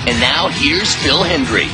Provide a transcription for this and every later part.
And now here's Phil Hendry,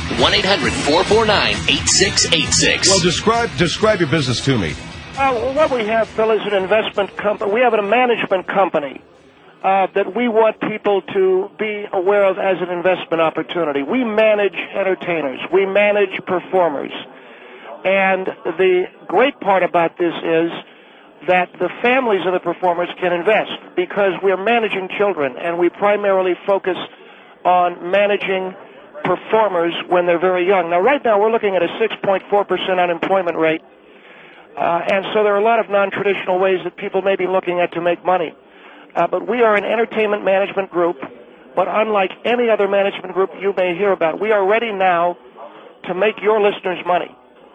1-800-449-8686. Well, describe your business to me. What we have, Phil, is an investment company. We have a management company that we want people to be aware of as an investment opportunity. We manage entertainers. We manage performers. And the great part about this is that the families of the performers can invest because we're managing children, and we primarily focus on managing performers when they're very young. Now, right now, we're looking at a 6.4% unemployment rate, and so there are a lot of non-traditional ways that people may be looking at to make money. But we are an entertainment management group, but unlike any other management group you may hear about, we are ready now to make your listeners money.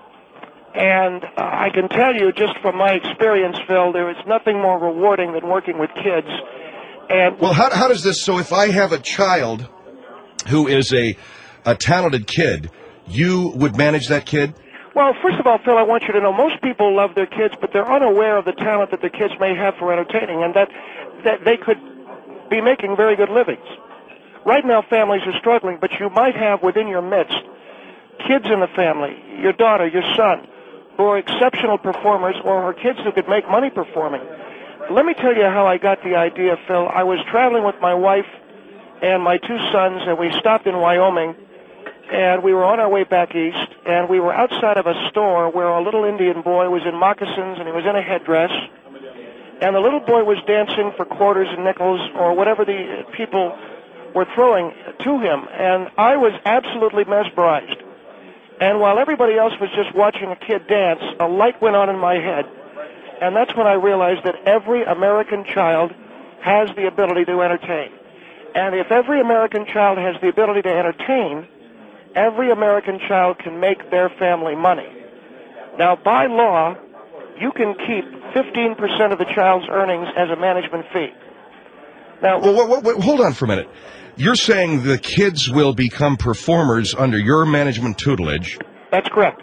And I can tell you, just from my experience, Phil, there is nothing more rewarding than working with kids. And well, how does this, so if I have a child who is a talented kid, you would manage that kid? Well, first of all, Phil, I want you to know most people love their kids, but they're unaware of the talent that their kids may have for entertaining, and that they could be making very good livings. Right now, families are struggling, but you might have within your midst kids in the family, your daughter, your son, who are exceptional performers, or kids who could make money performing. Let me tell you how I got the idea, Phil. I was traveling with my wife and my two sons, and we stopped in Wyoming, and we were on our way back east, and we were outside of a store where a little Indian boy was in moccasins and he was in a headdress, and the little boy was dancing for quarters and nickels or whatever the people were throwing to him, and I was absolutely mesmerized. And while everybody else was just watching a kid dance, a light went on in my head, and that's when I realized that every American child has the ability to entertain. And if every American child has the ability to entertain, every American child can make their family money. Now, by law, you can keep 15% of the child's earnings as a management fee. Now, well, hold on for a minute. You're saying the kids will become performers under your management tutelage. That's correct.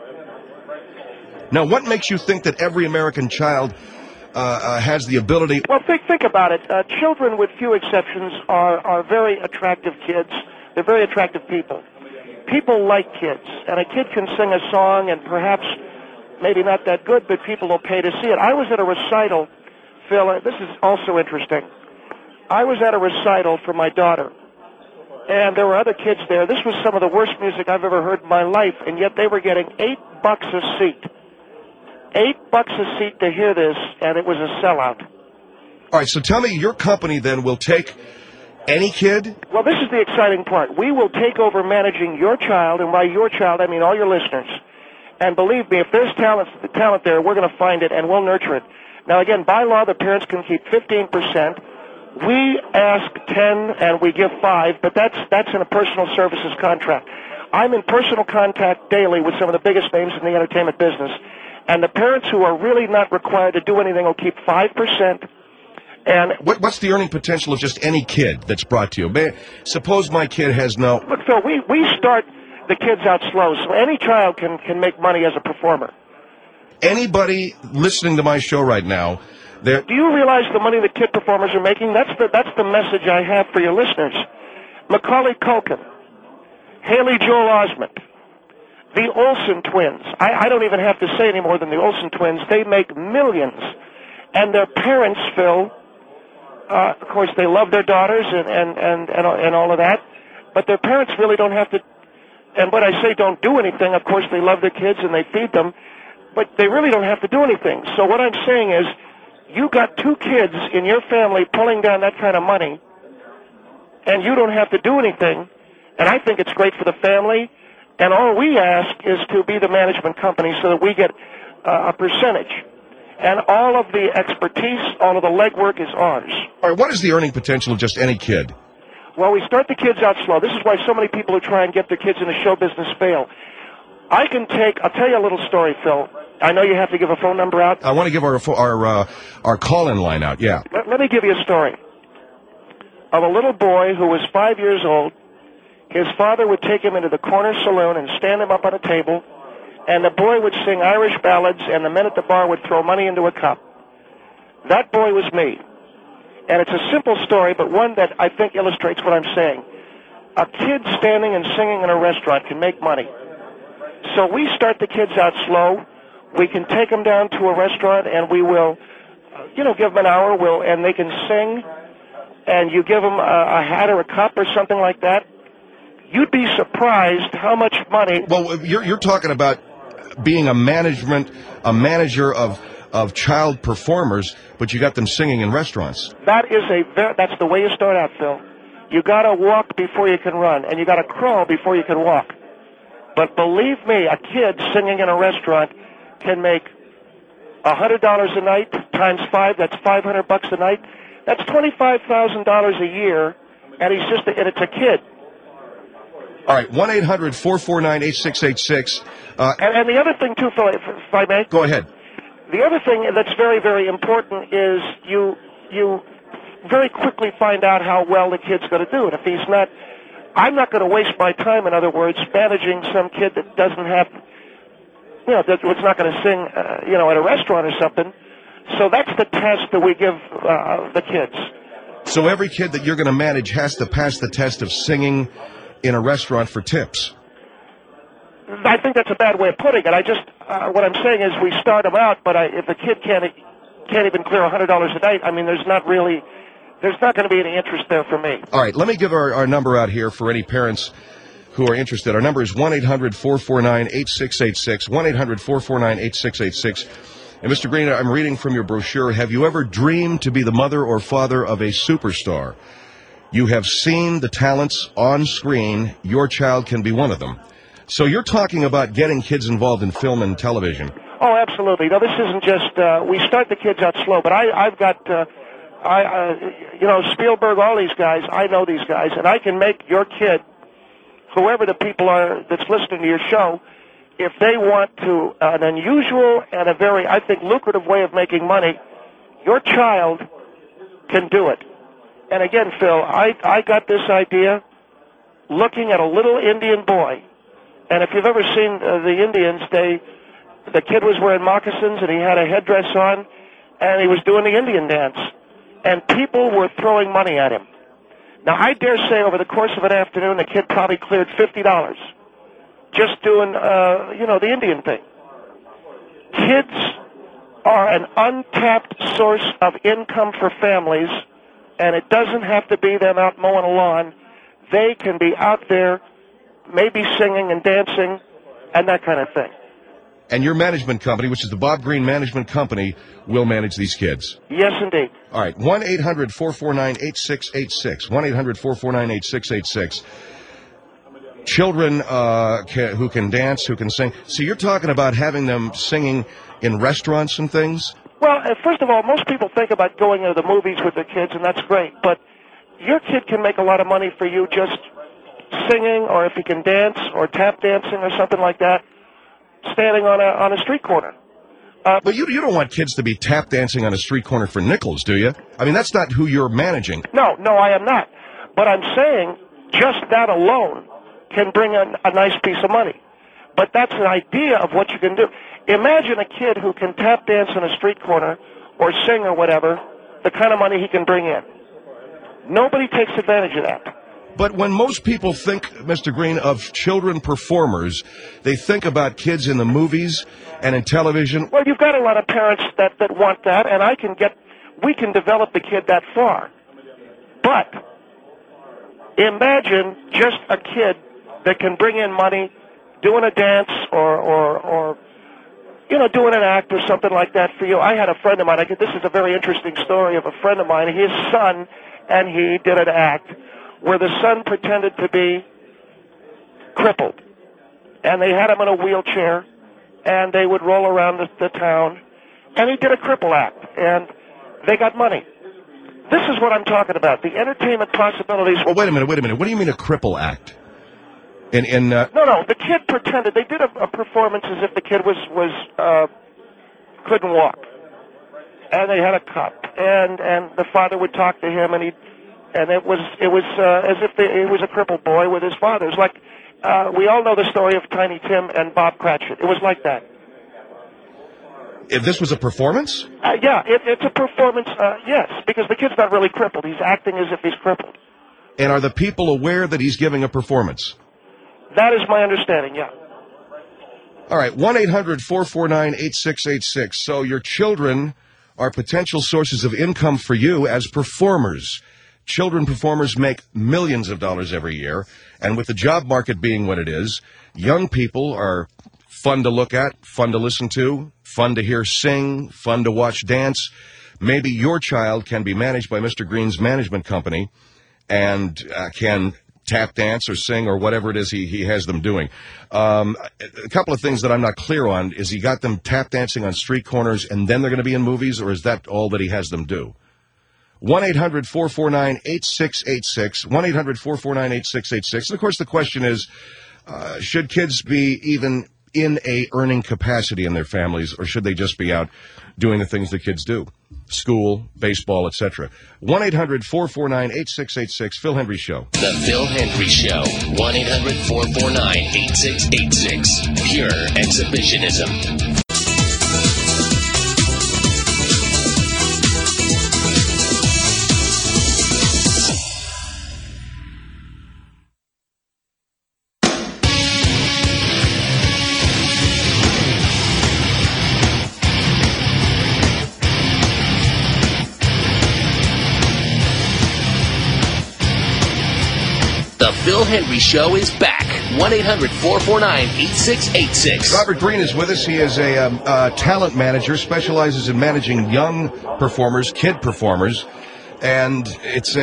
Now, what makes you think that every American child has the ability? Well, think about it. Children, with few exceptions, are very attractive kids. They're very attractive people. People like kids, and a kid can sing a song and perhaps maybe not that good, but people will pay to see it. I was at a recital, Phil, this is also interesting. I was at a recital for my daughter, and there were other kids there. This was some of the worst music I've ever heard in my life, and yet they were getting $8 a seat. $8 a seat to hear this, and it was a sellout. All right, so tell me, your company then will take any kid? Well, this is the exciting part. We will take over managing your child, and by your child, I mean all your listeners. And believe me, if there's talent there, we're going to find it, and we'll nurture it. Now, again, by law, the parents can keep 15%. We ask 10 and we give 5, but that's in a personal services contract. I'm in personal contact daily with some of the biggest names in the entertainment business, and the parents who are really not required to do anything will keep 5%. And what's the earning potential of just any kid that's brought to you? Suppose my kid has no... Look, Phil, we start the kids out slow, so any child can make money as a performer. Anybody listening to my show right now... Do you realize the money the kid performers are making? That's the message I have for your listeners. Macaulay Culkin, Haley Joel Osment, the Olsen twins. I don't even have to say any more than the Olsen twins. They make millions. And their parents, Phil, of course, they love their daughters and all of that, but their parents really don't have to, and when I say don't do anything, of course, they love their kids and they feed them, but they really don't have to do anything. So what I'm saying is, you got 2 kids in your family pulling down that kind of money, and you don't have to do anything, and I think it's great for the family, and all we ask is to be the management company so that we get a percentage. And all of the expertise, all of the legwork is ours. All right, what is the earning potential of just any kid? Well, we start the kids out slow. This is why so many people who try and get their kids in the show business fail. I'll tell you a little story, Phil. I know you have to give a phone number out. I want to give our call-in line out, yeah. Let me give you a story of a little boy who was 5 years old. His father would take him into the corner saloon and stand him up on a table, and the boy would sing Irish ballads, and the men at the bar would throw money into a cup. That boy was me. And it's a simple story, but one that I think illustrates what I'm saying. a kid standing and singing in a restaurant can make money. So we start the kids out slow. We can take them down to a restaurant, and we will, give them an hour, and they can sing, and you give them a hat or a cup or something like that. You'd be surprised how much money. Well, you're talking about being a manager of child performers, but you got them singing in restaurants. That's the way you start out, Phil. You got to walk before you can run, and you got to crawl before you can walk. But believe me, a kid singing in a restaurant can make $100 a night times 5. That's $500 a night. That's $25,000 a year, and it's a kid. All right, 1-800-449-8686. And the other thing too, Phil, if I may. Go ahead. The other thing that's very, very important is you very quickly find out how well the kid's going to do. And if he's not, I'm not going to waste my time, in other words, managing some kid that doesn't have, that's not going to sing, at a restaurant or something. So that's the test that we give the kids. So every kid that you're going to manage has to pass the test of singing in a restaurant for tips. I think that's a bad way of putting it. What I'm saying is we start them out, but if a kid can't even clear $100 a night, I mean, there's not going to be any interest there for me. All right, let me give our number out here for any parents who are interested. Our number is 1-800-449-8686, 1-800-449-8686. And Mr. Green, I'm reading from your brochure. Have you ever dreamed to be the mother or father of a superstar? You have seen the talents on screen. Your child can be one of them. So you're talking about getting kids involved in film and television. Oh, absolutely. No, this isn't just, we start the kids out slow, but I've got, Spielberg, all these guys, I know these guys, and I can make your kid, whoever the people are that's listening to your show, if they want to, an unusual and a very, I think, lucrative way of making money, your child can do it. And again, Phil, I got this idea looking at a little Indian boy. And if you've ever seen the Indians, the kid was wearing moccasins and he had a headdress on, and he was doing the Indian dance. And people were throwing money at him. Now, I dare say over the course of an afternoon, the kid probably cleared $50 just doing, the Indian thing. Kids are an untapped source of income for families, and it doesn't have to be them out mowing a lawn. They can be out there maybe singing and dancing and that kind of thing. And your management company, which is the Bob Green Management Company, will manage these kids? Yes, indeed. All right, 1-800-449-8686, 1-800-449-8686. Children who can dance, who can sing. So you're talking about having them singing in restaurants and things? Well, first of all, most people think about going to the movies with their kids, and that's great. But your kid can make a lot of money for you just singing, or if he can dance, or tap dancing, or something like that, standing on a street corner. But you don't want kids to be tap dancing on a street corner for nickels, do you? I mean, that's not who you're managing. No, I am not. But I'm saying just that alone can bring a nice piece of money. But that's an idea of what you can do. Imagine a kid who can tap dance on a street corner or sing or whatever, the kind of money he can bring in. Nobody takes advantage of that. But when most people think, Mr. Green, of children performers, they think about kids in the movies and in television. Well, you've got a lot of parents that want that, and we can develop the kid that far. But imagine just a kid that can bring in money doing a dance or doing an act or something like that for you. I had a friend of mine, this is a very interesting story of a friend of mine, his son, and he did an act where the son pretended to be crippled. And they had him in a wheelchair, and they would roll around the town, and he did a cripple act, and they got money. This is what I'm talking about, the entertainment possibilities. Well, wait a minute. What do you mean a cripple act? No, the kid pretended. They did a performance as if the kid couldn't walk. And they had a cup, and the father would talk to him, and it was as if he was a crippled boy with his father. It was like we all know the story of Tiny Tim and Bob Cratchit. It was like that. If this was a performance? Yeah, it's a performance. Yes, because the kid's not really crippled. He's acting as if he's crippled. And are the people aware that he's giving a performance? That is my understanding, yeah. All right, 1-800-449-8686. So your children are potential sources of income for you as performers. Children performers make millions of dollars every year, and with the job market being what it is, young people are fun to look at, fun to listen to, fun to hear sing, fun to watch dance. Maybe your child can be managed by Mr. Green's management company and can tap dance or sing or whatever it is he has them doing. A couple of things that I'm not clear on. Is he got them tap dancing on street corners and then they're going to be in movies, or is that all that he has them do? 1-800-449-8686, 1-800-449-8686. And, of course, the question is, should kids be even in a earning capacity in their families, or should they just be out doing the things that kids do? School, baseball, etc. 1-800-449-8686, Phil Hendry Show. The Phil Hendry Show. 1-800-449-8686. Pure exhibitionism. The Phil Hendry Show is back. 1-800-449-8686. Robert Green is with us. He is a talent manager, specializes in managing young performers, kid performers, and it's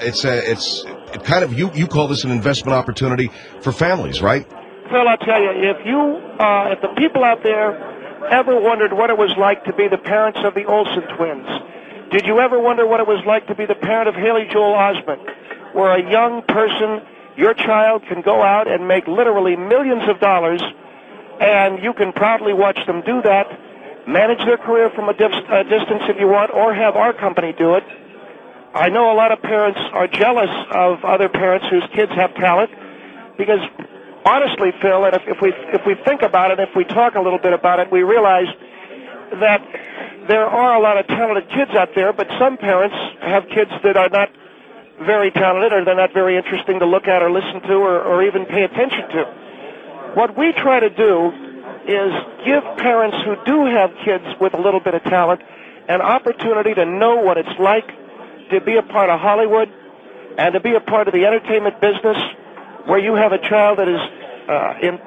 kind of you call this an investment opportunity for families, right? Phil, I'll tell you, if the people out there ever wondered what it was like to be the parents of the Olsen twins, did you ever wonder what it was like to be the parent of Haley Joel Osment, where a young person, your child, can go out and make literally millions of dollars, and you can proudly watch them do that, manage their career from a distance if you want, or have our company do it. I know a lot of parents are jealous of other parents whose kids have talent, because honestly, Phil, and if we think about it, if we talk a little bit about it, we realize that there are a lot of talented kids out there, but some parents have kids that are not very talented, or they're not very interesting to look at or listen to or even pay attention to. What we try to do is give parents who do have kids with a little bit of talent an opportunity to know what it's like to be a part of Hollywood and to be a part of the entertainment business, where you have a child that is in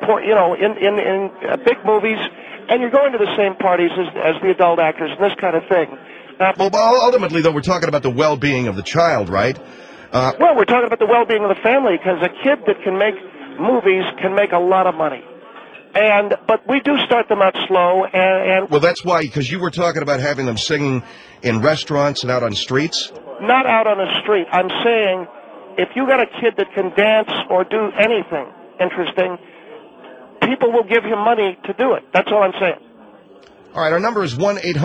big movies, and you're going to the same parties as the adult actors and this kind of thing. Well, ultimately, though, we're talking about the well-being of the child, right? Well, we're talking about the well-being of the family, because a kid that can make movies can make a lot of money. But we do start them out slow. Well, that's why, because you were talking about having them singing in restaurants and out on streets? Not out on the street. I'm saying if you got a kid that can dance or do anything interesting, people will give him money to do it. That's all I'm saying. All right, our number is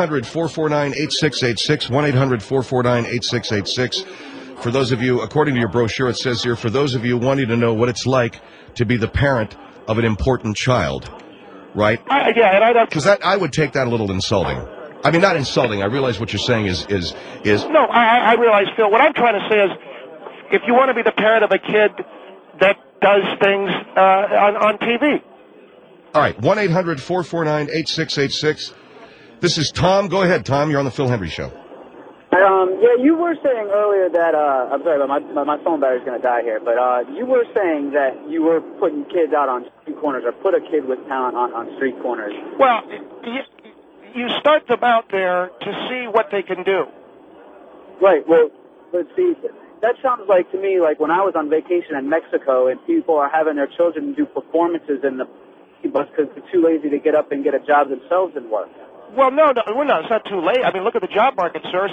1-800-449-8686, 1-800-449-8686. For those of you, according to your brochure, it says here, for those of you wanting to know what it's like to be the parent of an important child, right? Yeah, and I don't... Because I would take that a little insulting. I mean, not insulting. I realize what you're saying is... No, I realize, Phil. What I'm trying to say is, if you want to be the parent of a kid that does things on TV. All right, 1-800-449-8686. This is Tom. Go ahead, Tom. You're on the Phil Hendry Show. Yeah, you were saying earlier that, I'm sorry, but my phone battery's going to die here, but you were saying that you were putting kids out on street corners, or put a kid with talent on street corners. Well, you start them out there to see what they can do. Right, well, but see, that sounds like to me like when I was on vacation in Mexico and people are having their children do performances in the bus because they're too lazy to get up and get a job themselves and work. Well, no, it's not too late. I mean, look at the job market, sir.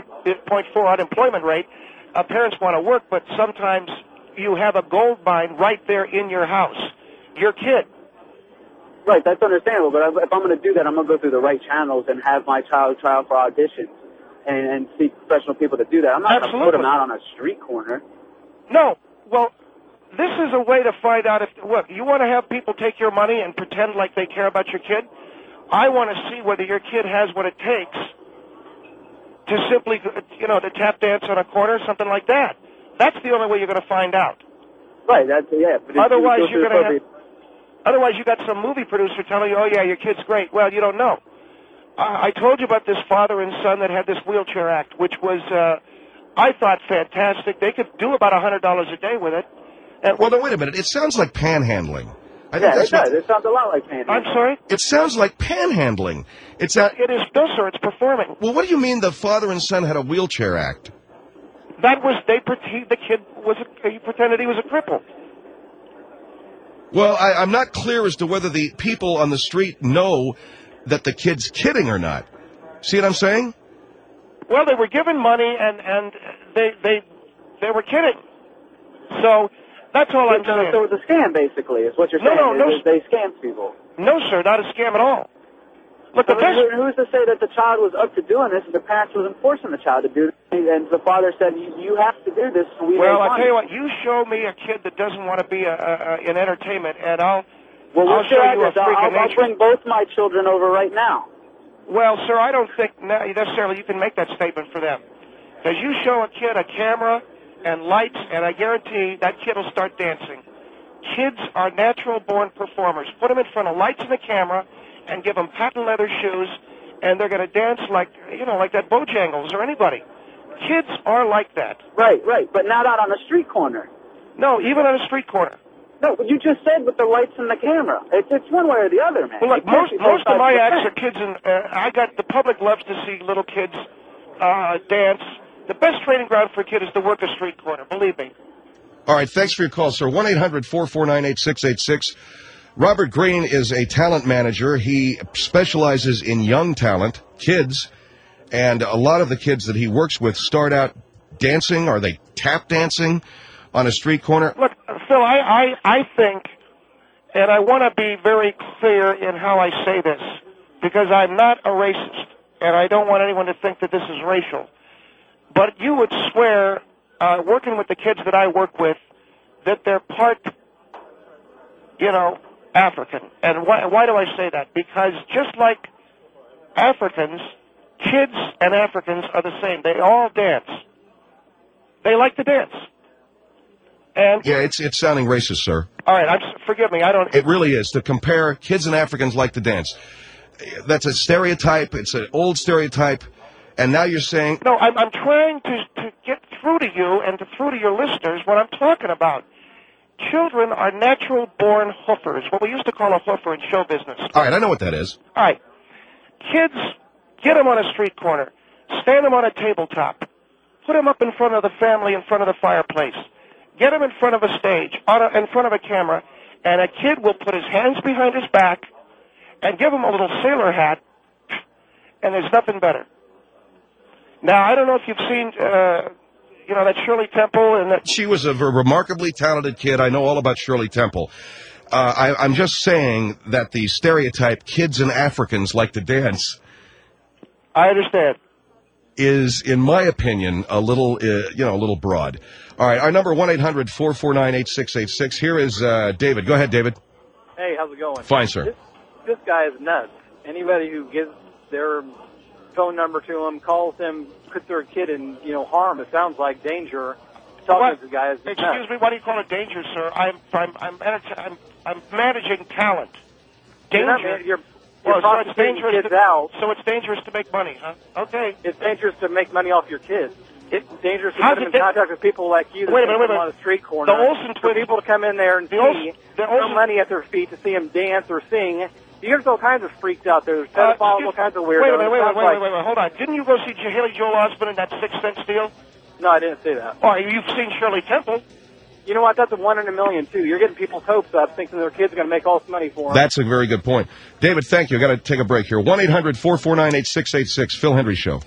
6.4 unemployment rate. Parents want to work, but sometimes you have a gold mine right there in your house. Your kid. Right, that's understandable. But if I'm going to do that, I'm going to go through the right channels and have my child try out for auditions and seek professional people to do that. I'm not going to put them out on a street corner. No. Well, this is a way to find out if, look, you want to have people take your money and pretend like they care about your kid? I want to see whether your kid has what it takes to simply, to tap dance on a corner, something like that. That's the only way you're going to find out. Right. That's But Otherwise, you're going to have. Otherwise, you got some movie producer telling you, "Oh yeah, your kid's great." Well, you don't know. I told you about this father and son that had this wheelchair act, which was, I thought, fantastic. They could do about $100 a day with it. And Well, then wait a minute. It sounds like panhandling. I think Yeah, that's it does. what- It sounds a lot like panhandling. I'm sorry. It sounds like panhandling. It's a, It is no, sir. It's performing. well, what do you mean the father and son had a wheelchair act? That was the kid was he pretended he was a cripple. Well, I'm not clear as to whether the people on the street know that the kid's kidding or not. See what I'm saying? Well, they were given money and they were kidding. So that's all I'm saying. So it was a scam, basically, is what you're No, saying. no, They scammed people. No, sir, not a scam at all. Look, the best. Who's to say that the child was up to doing this and the parents wasn't forcing the child to do it? And the father said, you have to do this. So Well, I'll tell you what. You show me a kid that doesn't want to be in entertainment, and I'll show you a freak of I'll nature. bring both my children over right now. Well, sir, I don't think necessarily you can make that statement for them. Because you show a kid a camera and lights, and I guarantee that kid will start dancing. Kids are natural-born performers. Put them in front of lights and a camera and give them patent leather shoes, and they're going to dance like that Bojangles or anybody. Kids are like that. Right, but not out on a street corner. No, even on a street corner. No, but you just said with the lights and the camera. It's one way or the other, man. Well, look, It can't be most of my both acts sides are kids, and the public loves to see little kids dance. The best training ground for a kid is to work a street corner, believe me. All right, thanks for your call, sir. 1-800-449-8686. Robert Green is a talent manager. He specializes in young talent, kids, and a lot of the kids that he works with start out dancing. Are they tap dancing on a street corner? Look, Phil, I think, and I want to be very clear in how I say this, because I'm not a racist, and I don't want anyone to think that this is racial. But you would swear, working with the kids that I work with, that they're part, African. And why do I say that? Because just like Africans, kids and Africans are the same. They all dance. They like to dance. And Yeah, it's sounding racist, sir. all right, forgive me. I don't. It really is. To compare kids and Africans like to dance. That's a stereotype. It's an old stereotype. And now you're saying... No, I'm trying to get through to you and through to your listeners what I'm talking about. Children are natural-born hoofers, what we used to call a hoofer in show business. All right, I know what that is. All right. Kids, get them on a street corner. Stand them on a tabletop. Put them up in front of the family, in front of the fireplace. Get them in front of a stage, in front of a camera, and a kid will put his hands behind his back and give him a little sailor hat, and there's nothing better. Now, I don't know if you've seen, that Shirley Temple and that... She was a remarkably talented kid. I know all about Shirley Temple. I'm just saying that the stereotype, kids and Africans like to dance... I understand. ...is, in my opinion, a little broad. All right, our number, 1-800-449-8686. Here is David. Go ahead, David. Hey, how's it going? Fine, sir. This guy is nuts. Anybody who gives their phone number to him, calls him, puts their kid in, harm, it sounds like danger. Talking to the guy is nuts. Excuse me, why do you call it danger, sir? I'm managing talent. Danger. You're so it's prostituting dangerous kids out. So it's dangerous to make money, huh? Okay. It's dangerous to make money off your kids. It's dangerous to How's put them it in contact with people like you that Wait a minute. on a street corner. The Olsen for twins... people to come in there and see, throw money at their feet to see them dance or sing. There's all kinds of freaks out there. There's pedophiles, all kinds of weirdos. Wait a minute, hold on. Didn't you go see Haley Joel Osment in that Sixth Sense deal? No, I didn't say that. Oh, you've seen Shirley Temple. You know what? That's a 1 in a million, too. You're getting people's hopes up, thinking their kids are going to make all this money for them. That's a very good point. David, thank you. I've got to take a break here. 1-800-449-8686, Phil Hendry Show.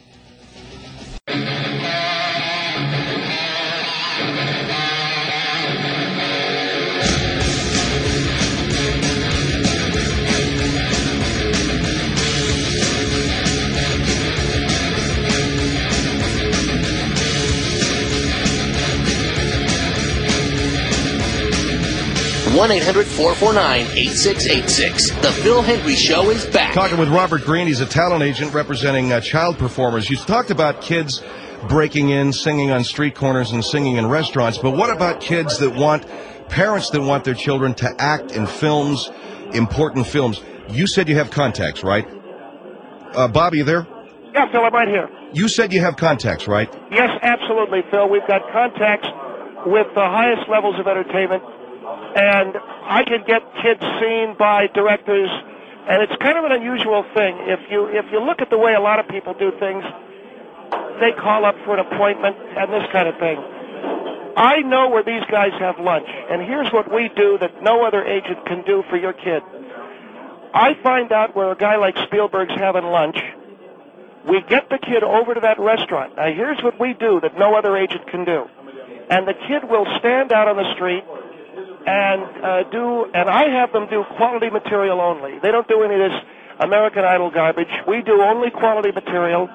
One 1-800-449-8686. The Phil Hendry Show is back. Talking with Robert Green. He's a talent agent representing child performers. You talked about kids breaking in, singing on street corners, and singing in restaurants. But what about kids that want, parents that want their children to act in films, important films? You said you have contacts, right? Bob, you there? Yeah, Phil, I'm right here. You said you have contacts, right? Yes, absolutely, Phil. We've got contacts with the highest levels of entertainment, and I can get kids seen by directors, and it's kind of an unusual thing. If you look at the way a lot of people do things, they call up for an appointment and this kind of thing. I know where these guys have lunch, and here's what we do that no other agent can do for your kid. I find out where a guy like Spielberg's having lunch. We get the kid over to that restaurant. Now, here's what we do that no other agent can do. And the kid will stand out on the street and I have them do quality material only. They don't do any of this American Idol garbage. We do only quality material.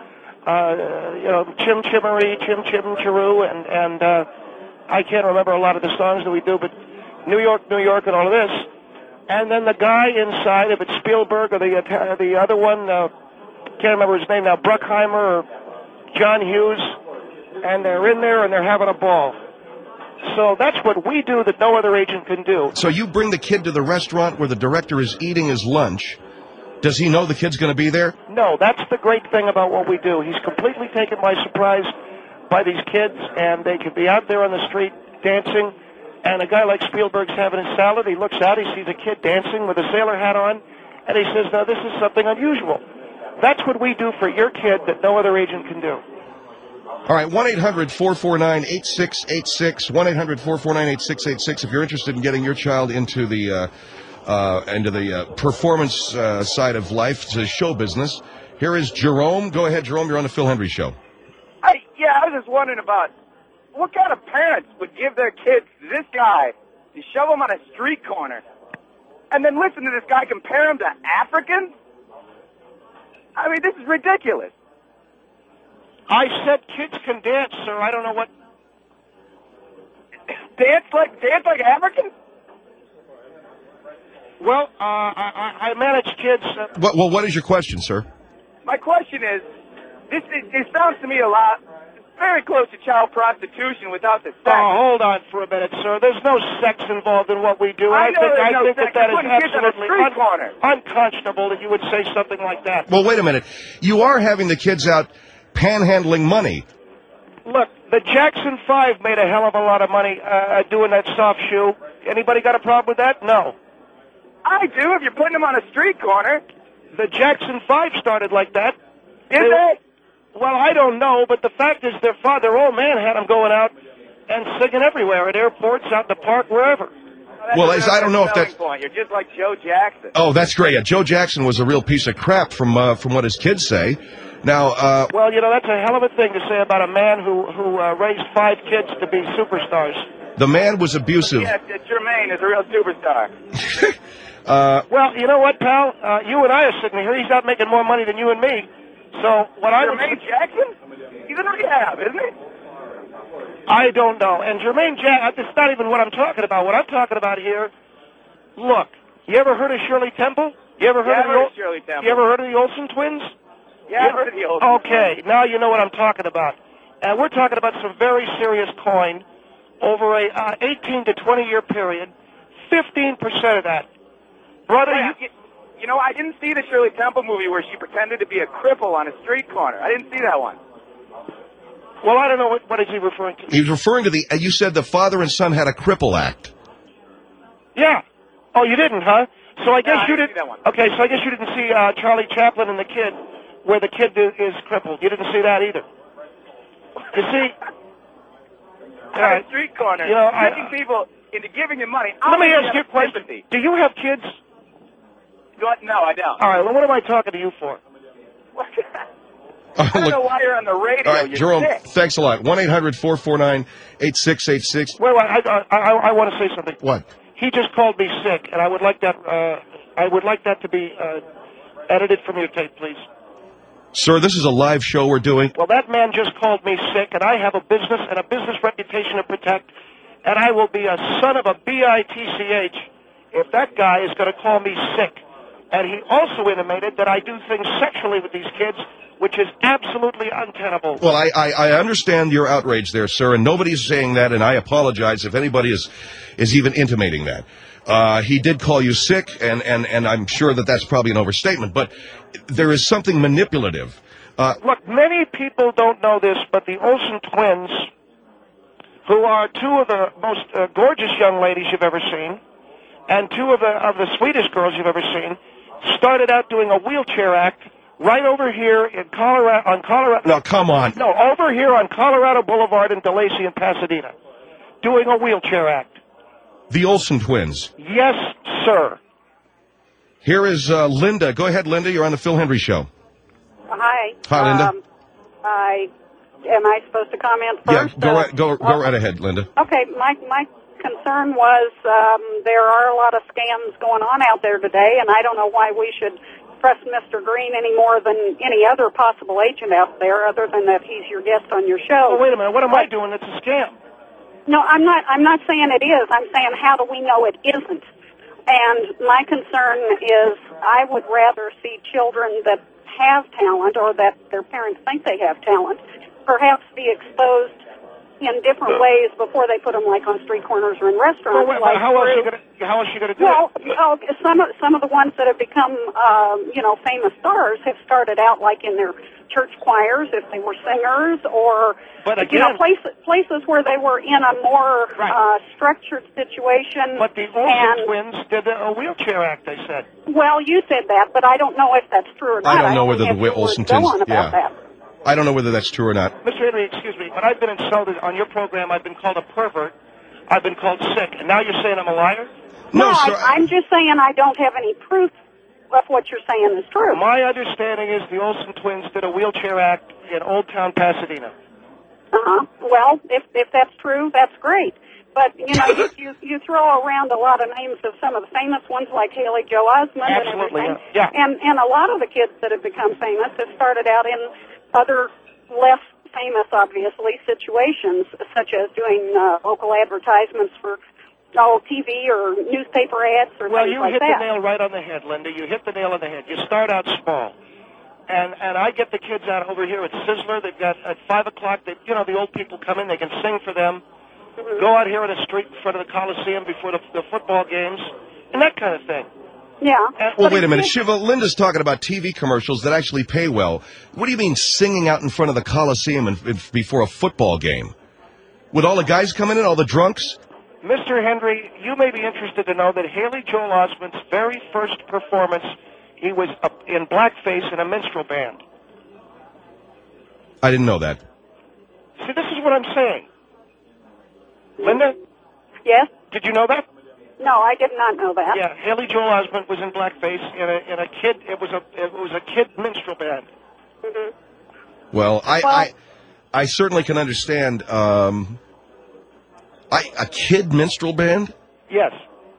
Chim Chimmery, Chim Chim Chiru, and I can't remember a lot of the songs that we do, but New York, New York, and all of this. And then the guy inside, if it's Spielberg or the other one, can't remember his name now, Bruckheimer or John Hughes, and they're in there and they're having a ball. So that's what we do that no other agent can do. So you bring the kid to the restaurant where the director is eating his lunch. Does he know the kid's going to be there? No, that's the great thing about what we do. He's completely taken by surprise by these kids, and they could be out there on the street dancing, and a guy like Spielberg's having his salad. He looks out, he sees a kid dancing with a sailor hat on, and he says, now this is something unusual. That's what we do for your kid that no other agent can do. All right, 1-800-449-8686, 1-800-449-8686. If you're interested in getting your child into the performance side of life, to show business, here is Jerome. Go ahead, Jerome. You're on the Phil Hendry Show. I was just wondering about what kind of parents would give their kids to this guy to shove him on a street corner and then listen to this guy compare him to Africans? I mean, this is ridiculous. I said kids can dance, sir. I don't know what... Dance like Africans? Well, I manage kids... Well, what is your question, sir? My question is, this sounds to me a lot, very close to child prostitution without the sex. Oh, hold on for a minute, sir. There's no sex involved in what we do. I know there's no think sex. that You're is putting kids on a absolutely street corner. unconscionable that you would say something like that. Well, wait a minute. You are having the kids out panhandling money. Look, the Jackson 5 made a hell of a lot of money doing that soft shoe. Anybody got a problem with that? No. I do, if you're putting them on a street corner. The Jackson 5 started like that. Did they? Well, I don't know, but the fact is their old man had them going out and singing everywhere, at airports, out in the park, wherever. Well, I don't know if that's... Point. You're just like Joe Jackson. Oh, that's great. Yeah, Joe Jackson was a real piece of crap from what his kids say. Now, well, that's a hell of a thing to say about a man who raised 5 kids to be superstars. The man was abusive. Yes, Jermaine is a real superstar. Well, you know what, pal? You and I are sitting here. He's out making more money than you and me. So what Jermaine Jackson? He's in rehab, isn't he? I don't know. And Jermaine Jackson, that's not even what I'm talking about. What I'm talking about here, look, you ever heard of Shirley Temple? You ever heard of Shirley Temple. You ever heard of the Olsen twins? Yeah, I've heard of the Olsen twins. Okay, now you know what I'm talking about. And we're talking about some very serious coin over a 18 to 20-year period, 15% of that. Brother, you know, I didn't see the Shirley Temple movie where she pretended to be a cripple on a street corner. I didn't see that one. Well, I don't know what is he referring to. He was referring to you said the father and son had a cripple act. Yeah. Oh, you didn't, huh? So I guess you didn't. See that one. Okay, so I guess you didn't see Charlie Chaplin and the kid, where the kid is crippled. You didn't see that either. You see? On a street corner, tricking people into giving them money. Let me ask you a question. Do you have kids? No, I don't. All right, well, what am I talking to you for? I don't know why you're on the radio. All right, Jerome, thanks a lot. 1-800-449-8686. Wait, I want to say something. What? He just called me sick, and I would like that to be edited from your tape, please. Sir, this is a live show we're doing. Well, that man just called me sick, and I have a business and a business reputation to protect, and I will be a son of a bitch if that guy is going to call me sick. And he also intimated that I do things sexually with these kids, which is absolutely untenable. Well, I understand your outrage there, sir, and nobody's saying that, and I apologize if anybody is even intimating that. He did call you sick, and I'm sure that that's probably an overstatement, but there is something manipulative. Look, many people don't know this, but the Olsen twins, who are two of the most gorgeous young ladies you've ever seen, and two of the sweetest girls you've ever seen, started out doing a wheelchair act right over here in Colorado. Now, come on. No, over here on Colorado Boulevard in DeLacy and Pasadena, doing a wheelchair act. The Olsen twins. Yes, sir. Here is Linda. Go ahead, Linda. You're on the Phil Hendry Show. Hi. Hi, Linda. Am I supposed to comment first? Yeah, go right ahead, Linda. Okay, my concern was there are a lot of scams going on out there today, and I don't know why we should trust Mr. Green any more than any other possible agent out there, other than that he's your guest on your show. Oh, wait a minute. What am I doing? It's a scam. No, I'm not saying it is. I'm saying how do we know it isn't? And my concern is I would rather see children that have talent or that their parents think they have talent perhaps be exposed in different ways before they put them like on street corners or in restaurants. Well, how else are you going to do it? Some of the ones that have become famous stars have started out like in their church choirs if they were singers, or places where they were in a more structured situation. But the Olsen twins did a wheelchair act, they said. Well, you said that, but I don't know if that's true or not. I don't know whether the Olsen twins. That. I don't know whether that's true or not. Mr. Henry, excuse me. When I've been insulted on your program, I've been called a pervert. I've been called sick, and now you're saying I'm a liar? No, sir, I'm just saying I don't have any proof of what you're saying is true. My understanding is the Olsen twins did a wheelchair act in Old Town Pasadena. Well, if that's true, that's great. But you throw around a lot of names of some of the famous ones like Haley Joel Osment and everything. Yeah. And a lot of the kids that have become famous have started out in other less famous, obviously, situations, such as doing local advertisements for TV or newspaper ads or things like that. Well, you hit the nail right on the head, Linda. You hit the nail on the head. You start out small. And I get the kids out over here at Sizzler. They've got at 5 o'clock, the old people come in. They can sing for them. Mm-hmm. Go out here on the street in front of the Coliseum before the football games and that kind of thing. Yeah. Well, wait a minute. Shiva, Linda's talking about TV commercials that actually pay well. What do you mean singing out in front of the Coliseum before a football game? Would all the guys come in and all the drunks? Mr. Henry, you may be interested to know that Haley Joel Osment's very first performance, he was in blackface in a minstrel band. I didn't know that. See, this is what I'm saying. Linda? Yes? Did you know that? No, I did not know that. Yeah, Haley Joel Osment was in blackface in a kid. It was a kid minstrel band. Mm-hmm. Well, I certainly can understand. A kid minstrel band? Yes.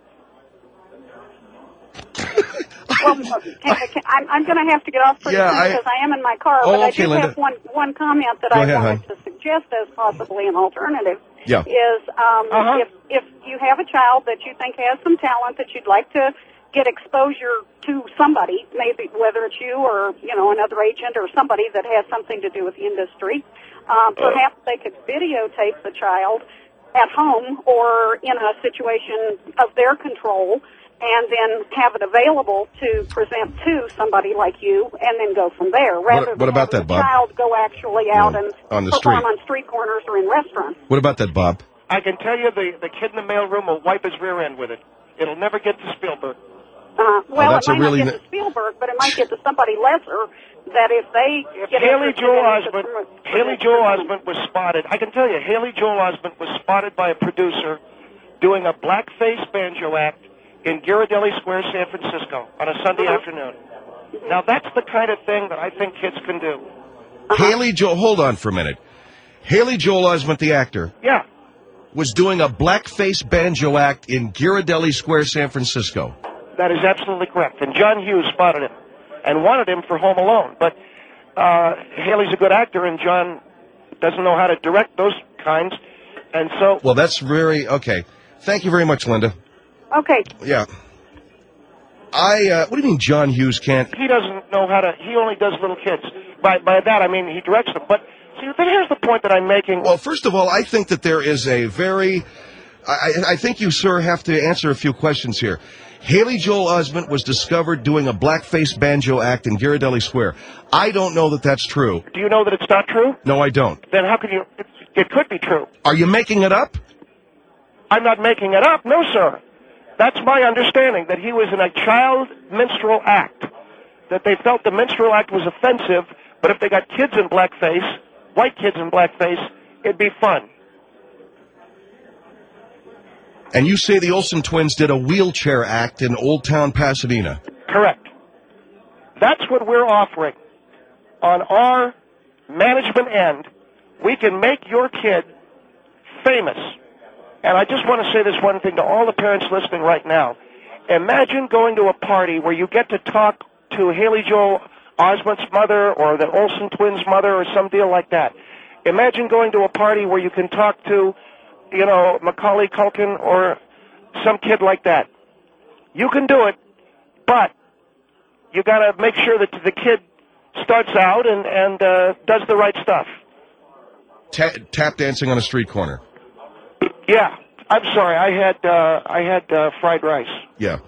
Well, I'm going to have to get off pretty soon because I am in my car. Oh, but okay, I do Linda. have one comment that I wanted to suggest as possibly an alternative. Yeah. Is if you have a child that you think has some talent that you'd like to get exposure to somebody, maybe whether it's you or another agent or somebody that has something to do with the industry, perhaps they could videotape the child at home or in a situation of their control, and then have it available to present to somebody like you, and then go from there. Rather what about than that, Bob? The child go actually out and on the perform street. on street corners or in restaurants. What about that, Bob? I can tell you the kid in the mailroom will wipe his rear end with it. It'll never get to Spielberg. Well, that's it might a really not get to Spielberg, but it might get to somebody lesser. That if they get Haley Joel Osment was spotted. I can tell you, Haley Joel Osment was spotted by a producer doing a blackface banjo act in Ghirardelli Square, San Francisco, on a Sunday afternoon. Now, that's the kind of thing that I think kids can do. Haley Joel, hold on for a minute. Haley Joel Osment, the actor, was doing a blackface banjo act in Ghirardelli Square, San Francisco. That is absolutely correct. And John Hughes spotted him and wanted him for Home Alone. But Haley's a good actor, and John doesn't know how to direct those kinds. And so... Well, that's very... Okay. Thank you very much, Linda. Okay. Yeah. What do you mean John Hughes can't? He doesn't know how to. He only does little kids. By that I mean he directs them. But see, here's the point that I'm making. Well, first of all, I think that there is a very. I think you, sir, have to answer a few questions here. Haley Joel Osment was discovered doing a blackface banjo act in Ghirardelli Square. I don't know that that's true. Do you know that it's not true? No, I don't. Then how can you? It could be true. Are you making it up? I'm not making it up. No, sir. That's my understanding, that he was in a child minstrel act, that they felt the minstrel act was offensive, but if they got kids in blackface, white kids in blackface, it'd be fun. And you say the Olsen twins did a wheelchair act in Old Town Pasadena. Correct. That's what we're offering. On our management end, we can make your kid famous. And I just want to say this one thing to all the parents listening right now. Imagine going to a party where you get to talk to Haley Joel Osment's mother or the Olsen twins' mother or some deal like that. Imagine going to a party where you can talk to, Macaulay Culkin or some kid like that. You can do it, but you got to make sure that the kid starts out and does the right stuff. Tap dancing on a street corner. Yeah, I'm sorry. I had fried rice. Yeah.